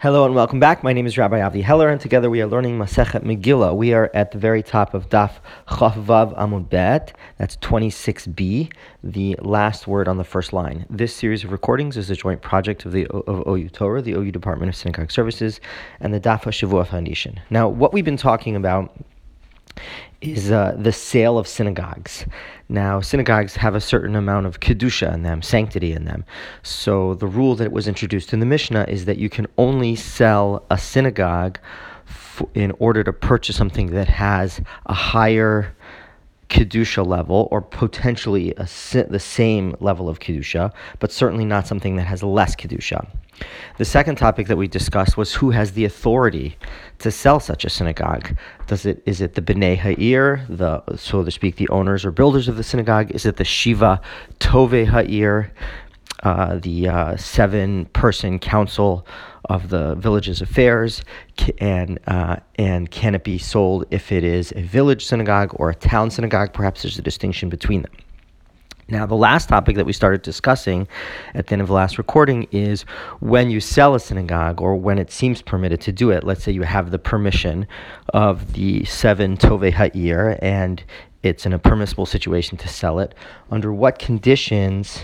Hello and welcome back. My name is Rabbi Avdi Heller, and together we are learning Masechet Megillah. We are at the very top of Daf Chaf Vav Amud Bet. That's 26b, the last word on the first line. This series of recordings is a joint project of OU Torah, the OU Department of Synagogue Services, and the Daf HaShavua Foundation. Now, what we've been talking about is the sale of synagogues. Now, synagogues have a certain amount of kedusha in them, sanctity in them. So the rule that was introduced in the Mishnah is that you can only sell a synagogue in order to purchase something that has a higher kedusha level, or potentially the same level of kedusha, but certainly not something that has less kedusha. The second topic that we discussed was who has the authority to sell such a synagogue. Is it the Bnei Ha'ir, so to speak, the owners or builders of the synagogue? Is it the Shiva Tovei Ha'ir, the 7-person council of the village's affairs? And can it be sold if it is a village synagogue or a town synagogue? Perhaps there's a distinction between them. Now, the last topic that we started discussing at the end of the last recording is when you sell a synagogue, or when it seems permitted to do it. Let's say you have the permission of the 7 Tovei Ha'ir, and it's in a permissible situation to sell it. Under what conditions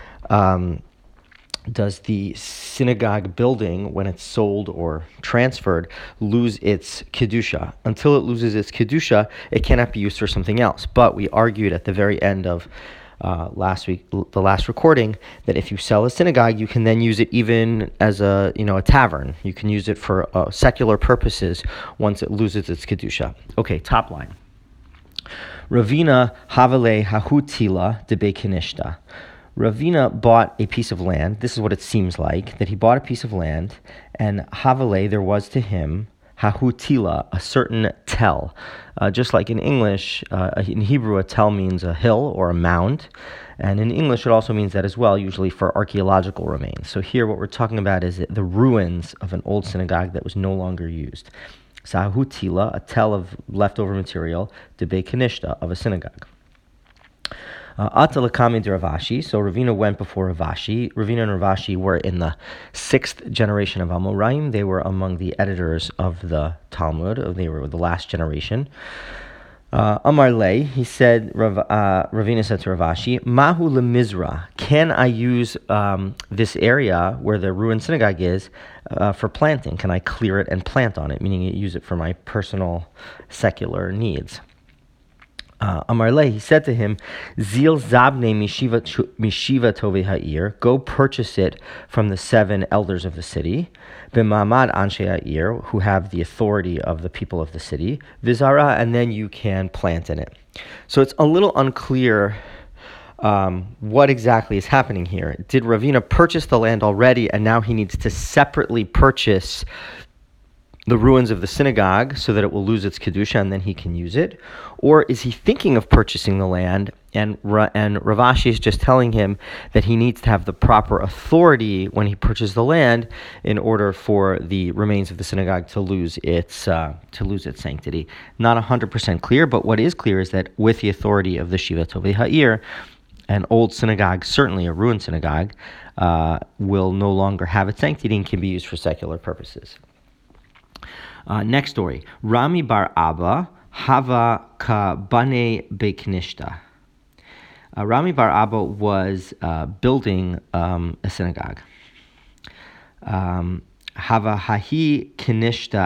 does the synagogue building, when it's sold or transferred, lose its kedusha? Until it loses its kedusha, it cannot be used for something else. But we argued at the very end of the last recording, that if you sell a synagogue, you can then use it even as a tavern. You can use it for secular purposes once it loses its kedusha. Okay, top line. Ravina Havale Hahutila de Bekinishta. Ravina bought a piece of land. This is what it seems like, that he bought a piece of land, and Havale, there was to him, Hahutila, a certain tell. Just like in English, in Hebrew, a tell means a hill or a mound. And in English, it also means that as well, usually for archaeological remains. So here, what we're talking about is the ruins of an old synagogue that was no longer used. Sahutila, a tell of leftover material, de Bekinishta, of a synagogue. Atalakami de Ravashi. So Ravina went before Ravashi. Ravina and Ravashi were in the 6th generation of Amoraim. They were among the editors of the Talmud. They were the last generation. Amar Le, he said, Ravina said to Ravashi, Mahu lemizra, can I use this area where the ruined synagogue is for planting? Can I clear it and plant on it, meaning use it for my personal secular needs? Amar Le, he said to him, Zil Zabne Mishiva Tovei Ha'ir, go purchase it from the 7 elders of the city, B'mamad Anshe Ha'ir, who have the authority of the people of the city, Vizara, and then you can plant in it. So it's a little unclear what exactly is happening here. Did Ravina purchase the land already, and now he needs to separately purchase the ruins of the synagogue so that it will lose its kedusha and then he can use it? Or is he thinking of purchasing the land, and Ravashi is just telling him that he needs to have the proper authority when he purchases the land in order for the remains of the synagogue to lose its sanctity? Not 100% clear, but what is clear is that with the authority of the Shiva Tovei Ha'ir, an old synagogue, certainly a ruined synagogue, will no longer have its sanctity and can be used for secular purposes. Next story. Rami bar Abba hava ka bane bekinishta. Rami bar Abba was building a synagogue. Hava hahi kinishta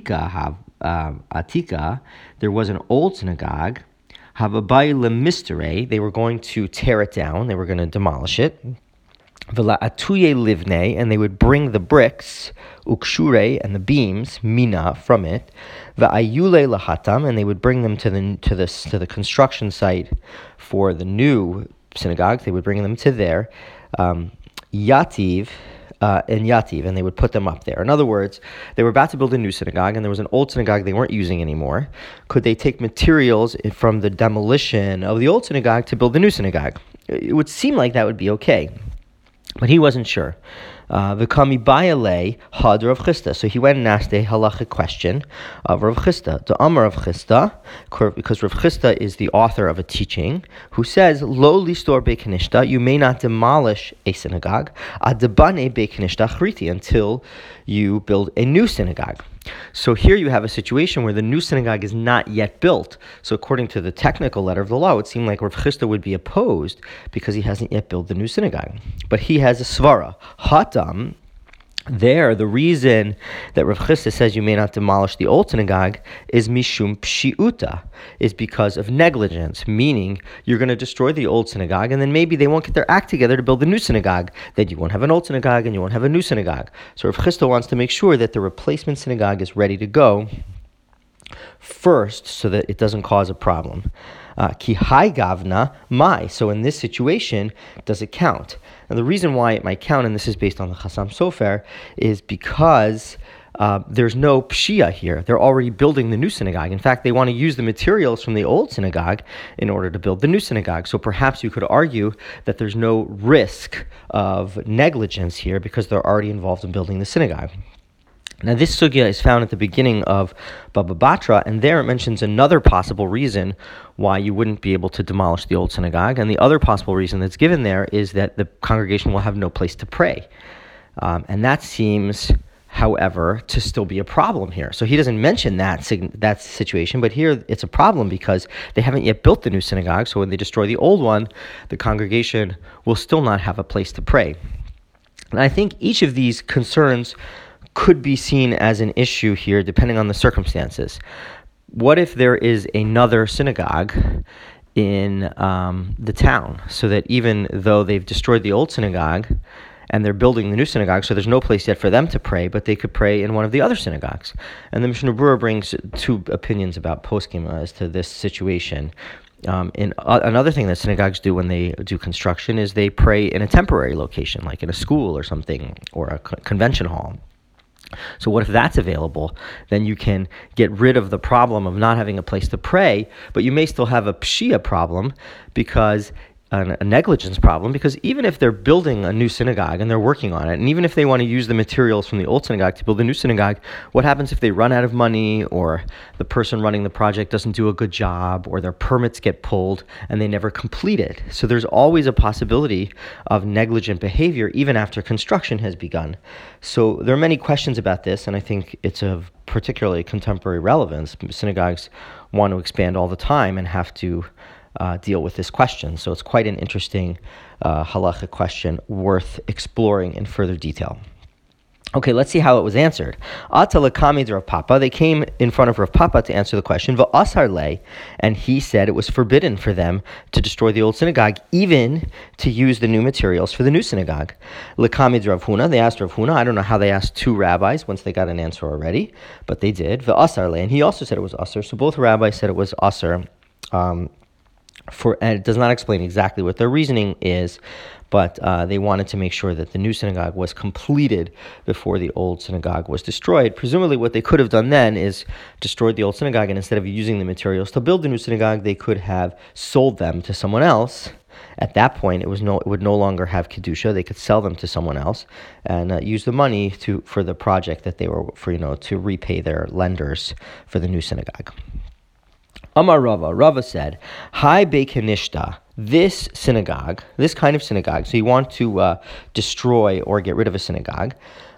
atika. There was an old synagogue. Hava bai lemistere. They were going to tear it down. They were going to demolish it. V'la atuye livne, and they would bring the bricks, ukshure, and the beams, mina, from it. V'ayule lahatam, and they would bring them to the construction site for the new synagogue. They would bring them to there, yativ, and they would put them up there. In other words, they were about to build a new synagogue, and there was an old synagogue they weren't using anymore. Could they take materials from the demolition of the old synagogue to build the new synagogue? It would seem like that would be okay. But he wasn't sure. V'kami bayale had Rav Chisda. So he went and asked a halachic question of Rav Chisda. The Amar Rav Chisda, because Rav Chisda is the author of a teaching, who says, Lo listor bekanishta, you may not demolish a synagogue, adabane bekanishta chriti, until you build a new synagogue. So here you have a situation where the new synagogue is not yet built. So according to the technical letter of the law, it would seem like Rav Chisda would be opposed because he hasn't yet built the new synagogue. But he has a svara. Hatam, there, the reason that Rav Chisda says you may not demolish the old synagogue is mishum pshiuta, is because of negligence, meaning you're going to destroy the old synagogue and then maybe they won't get their act together to build the new synagogue. Then you won't have an old synagogue and you won't have a new synagogue. So Rav Chisda wants to make sure that the replacement synagogue is ready to go first so that it doesn't cause a problem. Ki hai gavna mai. So in this situation, does it count? And the reason why it might count, and this is based on the Chassam Sofer, is because there's no pshia here. They're already building the new synagogue. In fact, they want to use the materials from the old synagogue in order to build the new synagogue. So perhaps you could argue that there's no risk of negligence here because they're already involved in building the synagogue. Now, this sugya is found at the beginning of Baba Batra, and there it mentions another possible reason why you wouldn't be able to demolish the old synagogue. And the other possible reason that's given there is that the congregation will have no place to pray. And that seems, however, to still be a problem here. So he doesn't mention that situation, but here it's a problem because they haven't yet built the new synagogue. So when they destroy the old one, the congregation will still not have a place to pray. And I think each of these concerns could be seen as an issue here depending on the circumstances. What if there is another synagogue in the town, so that even though they've destroyed the old synagogue and they're building the new synagogue, so there's no place yet for them to pray, but they could pray in one of the other synagogues? And the Mishnah Berurah brings two opinions about poskim as to this situation. Another thing that synagogues do when they do construction is they pray in a temporary location, like in a school or something, or a convention hall. So what if that's available? Then you can get rid of the problem of not having a place to pray, but you may still have a pshia problem, because a negligence problem, because even if they're building a new synagogue and they're working on it, and even if they want to use the materials from the old synagogue to build a new synagogue, what happens if they run out of money, or the person running the project doesn't do a good job, or their permits get pulled and they never complete it? So there's always a possibility of negligent behavior even after construction has begun. So there are many questions about this, and I think it's of particularly contemporary relevance. Synagogues want to expand all the time and have to deal with this question. So it's quite an interesting halachic question worth exploring in further detail. Okay, let's see how it was answered. Ata lekami Rav Papa. They came in front of Rav Papa to answer the question. V'asar le, and he said it was forbidden for them to destroy the old synagogue, even to use the new materials for the new synagogue. Lekami Rav Huna. They asked Rav Huna. I don't know how they asked two rabbis once they got an answer already, but they did. V'asar le, and he also said it was asar. So both rabbis said it was asar. And it does not explain exactly what their reasoning is, but they wanted to make sure that the new synagogue was completed before the old synagogue was destroyed. Presumably what they could have done then is destroyed the old synagogue, and instead of using the materials to build the new synagogue, they could have sold them to someone else. At that point, it would no longer have kedusha. They could sell them to someone else and use the money for the project that they were to repay their lenders for the new synagogue. Amar Rava said, Hai Bekanishta, this synagogue, this kind of synagogue, so you want to destroy or get rid of a synagogue,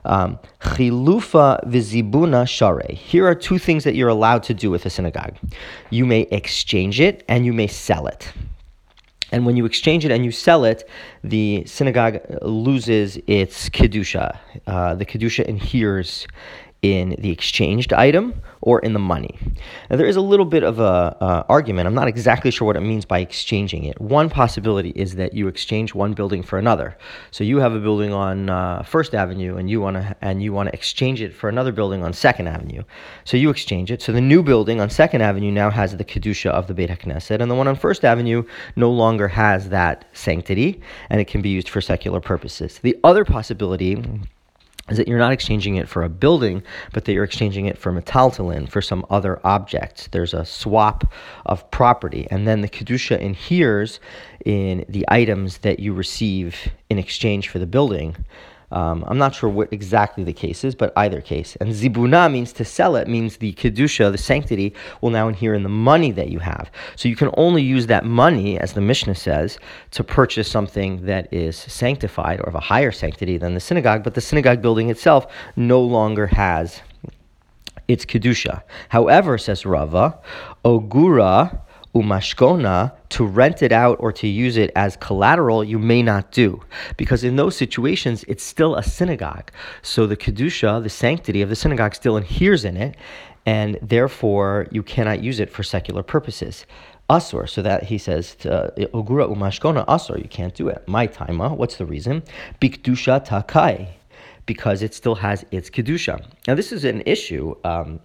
Chilufa vizibuna share. Here are two things that you're allowed to do with a synagogue. You may exchange it and you may sell it. And when you exchange it and you sell it, the synagogue loses its kedusha. The kedusha adheres in the exchanged item or in the money. Now, there is a little bit of a argument. I'm not exactly sure what it means by exchanging it. One possibility is that you exchange one building for another. So you have a building on First Avenue, and you want to exchange it for another building on Second Avenue. So you exchange it. So the new building on Second Avenue now has the kedusha of the Beit HaKnesset, and the one on First Avenue no longer has that sanctity, and it can be used for secular purposes. The other possibility is that you're not exchanging it for a building, but that you're exchanging it for metaltalin, for some other object. There's a swap of property, and then the kedusha adheres in the items that you receive in exchange for the building. I'm not sure what exactly the case is, but either case. And zibuna means to sell it, means the kedusha, the sanctity, will now inhere in the money that you have. So you can only use that money, as the Mishnah says, to purchase something that is sanctified or of a higher sanctity than the synagogue, but the synagogue building itself no longer has its kedusha. However, says Rava, ogura umashkona, to rent it out or to use it as collateral, you may not do, because in those situations it's still a synagogue. So the kedusha, the sanctity of the synagogue, still adheres in it, and therefore you cannot use it for secular purposes. Asur, so that he says, ogura umashkona asur, you can't do it. My taima, what's the reason? Bikdusha takai, because it still has its kedusha. Now this is an issue of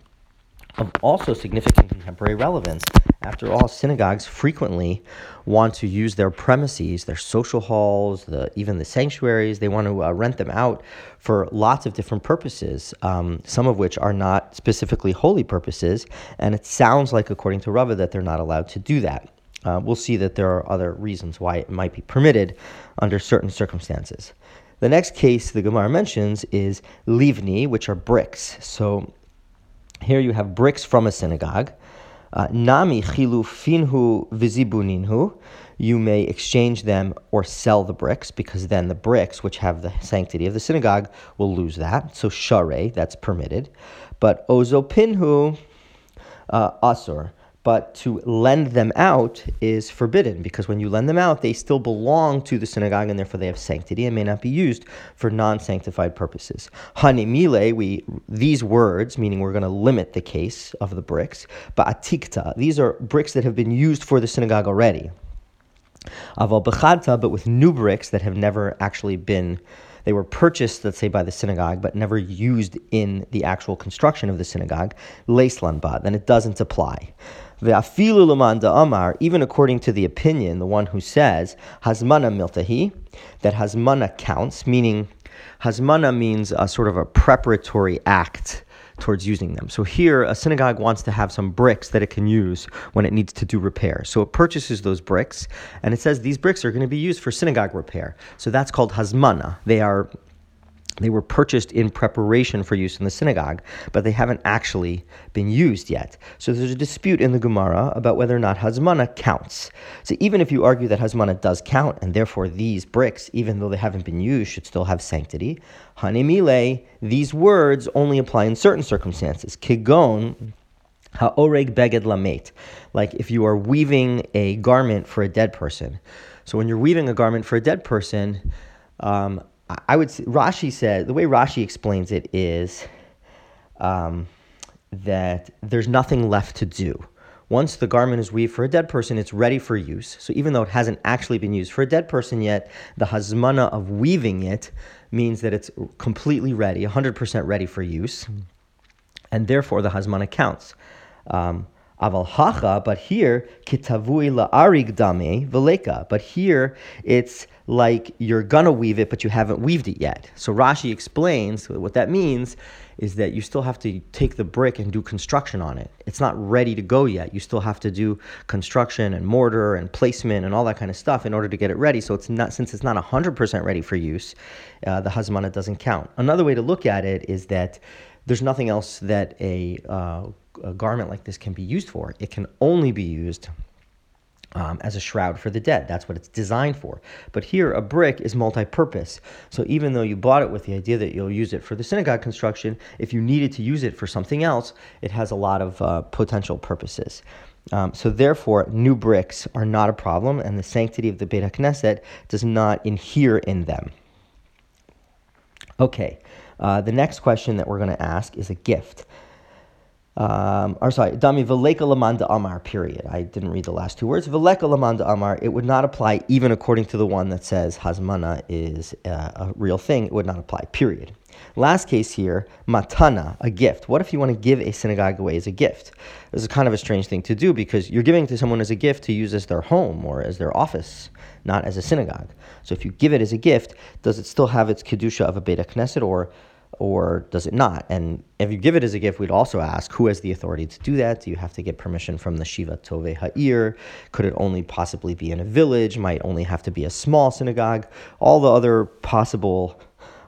also significant contemporary relevance. After all, synagogues frequently want to use their premises, their social halls, even the sanctuaries. They want to rent them out for lots of different purposes, some of which are not specifically holy purposes. And it sounds like, according to Rava, that they're not allowed to do that. We'll see that there are other reasons why it might be permitted under certain circumstances. The next case the Gemara mentions is livni, which are bricks. So here you have bricks from a synagogue. Nami chilufinhu vizibuninhu. You may exchange them or sell the bricks, because then the bricks, which have the sanctity of the synagogue, will lose that. So share, that's permitted. But ozopinhu asur. But to lend them out is forbidden, because when you lend them out, they still belong to the synagogue, and therefore they have sanctity and may not be used for non-sanctified purposes. Hanimile, these words, meaning we're going to limit the case of the bricks, but atikta, these are bricks that have been used for the synagogue already. Aval bechadta, but with new bricks that have never actually been, they were purchased, let's say, by the synagogue, but never used in the actual construction of the synagogue, leislan ba, then it doesn't apply. Ve'afilu l'man da'amar, even according to the opinion, the one who says, hazmana miltahi, that hazmana counts, meaning hazmana means a sort of a preparatory act towards using them. So here, a synagogue wants to have some bricks that it can use when it needs to do repair. So it purchases those bricks, and it says these bricks are going to be used for synagogue repair. So that's called hazmana. They were purchased in preparation for use in the synagogue, but they haven't actually been used yet. So there's a dispute in the Gemara about whether or not hazmana counts. So even if you argue that hazmana does count, and therefore these bricks, even though they haven't been used, should still have sanctity, hanimile, these words only apply in certain circumstances. Kigon ha'oreg beged lamet, like if you are weaving a garment for a dead person. So when you're weaving a garment for a dead person, I would say, Rashi said, the way Rashi explains it is that there's nothing left to do. Once the garment is weaved for a dead person, it's ready for use. So even though it hasn't actually been used for a dead person yet, the hazmana of weaving it means that it's completely ready, 100% ready for use, and therefore the hazmana counts. Aval hacha, but here, kitavui la'arig dame veleka. But here, it's like you're gonna weave it, but you haven't weaved it yet. So Rashi explains what that means is that you still have to take the brick and do construction on it. It's not ready to go yet. You still have to do construction and mortar and placement and all that kind of stuff in order to get it ready. So it's not, since it's not 100% ready for use, the hazmana doesn't count. Another way to look at it is that there's nothing else that a garment like this can be used for. It can only be used as a shroud for the dead. That's what it's designed for. But here, a brick is multi-purpose. So even though you bought it with the idea that you'll use it for the synagogue construction, if you needed to use it for something else, it has a lot of potential purposes. So therefore, new bricks are not a problem, and the sanctity of the Beit HaKnesset does not inhere in them. Okay, the next question that we're going to ask is a gift. Dami veleka lamanda amar, period. I didn't read the last two words. Veleka lamanda amar, it would not apply even according to the one that says hazmana is a real thing. It would not apply, period. Last case here, matana, a gift. What if you want to give a synagogue away as a gift? This is kind of a strange thing to do because you're giving it to someone as a gift to use as their home or as their office, not as a synagogue. So if you give it as a gift, does it still have its kedusha of a Beit HaKnesset or does it not? And if you give it as a gift, we'd also ask, who has the authority to do that? Do you have to get permission from the Shiva Tovei Ha'ir? Could it only possibly be in a village? Might only have to be a small synagogue? All the other possible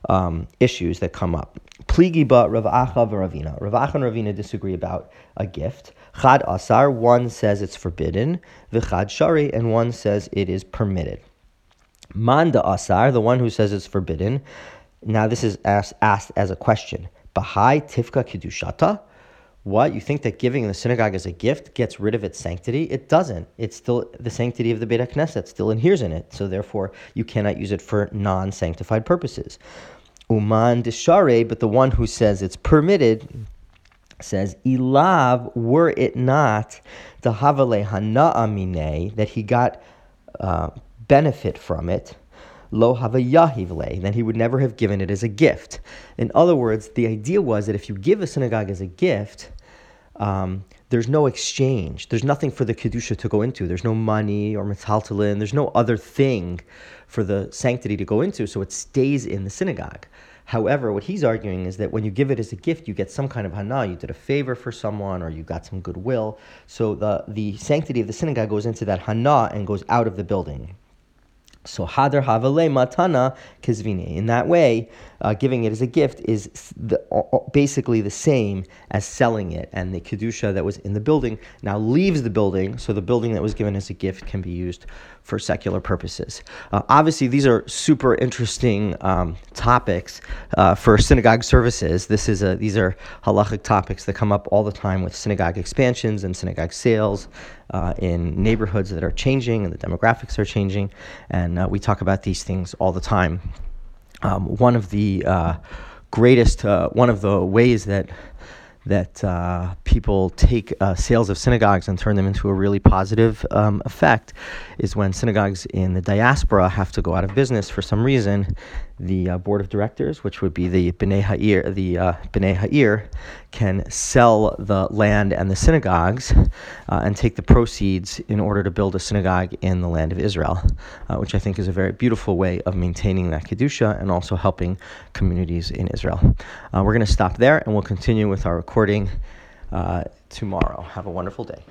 issues that come up. Pligi ba Rav Acha v'Ravina. Rav Acha and Ravina disagree about a gift. Chad asar, one says it's forbidden. V'chad shari, and one says it is permitted. Manda asar, the one who says it's forbidden. Now this is asked as a question. Bahai tifka kedushata. What? You think that giving the synagogue as a gift gets rid of its sanctity? It doesn't. It's still the sanctity of the Beit HaKnesset still adheres in it. So therefore, you cannot use it for non-sanctified purposes. Uman deshare, but the one who says it's permitted says, Ilav, were it not the havale hana'a minei, that he got benefit from it, lo havayahivle, then he would never have given it as a gift. In other words, the idea was that if you give a synagogue as a gift, there's no exchange. There's nothing for the kedusha to go into. There's no money or metaltalin. There's no other thing for the sanctity to go into, so it stays in the synagogue. However, what he's arguing is that when you give it as a gift, you get some kind of hana. You did a favor for someone, or you got some goodwill. So the sanctity of the synagogue goes into that hana and goes out of the building. So hadar havale matana kizvine. In that way, giving it as a gift is basically the same as selling it, and the kedusha that was in the building now leaves the building. So the building that was given as a gift can be used for secular purposes. Obviously, these are super interesting topics for synagogue services. These are halachic topics that come up all the time with synagogue expansions and synagogue sales in neighborhoods that are changing and the demographics are changing, and we talk about these things all the time. One of the ways that people take sales of synagogues and turn them into a really positive effect is when synagogues in the diaspora have to go out of business for some reason. The board of directors, which would be the Bnei Ha'ir, can sell the land and the synagogues and take the proceeds in order to build a synagogue in the land of Israel, which I think is a very beautiful way of maintaining that Kedusha and also helping communities in Israel. We're going to stop there and we'll continue with our recording tomorrow. Have a wonderful day.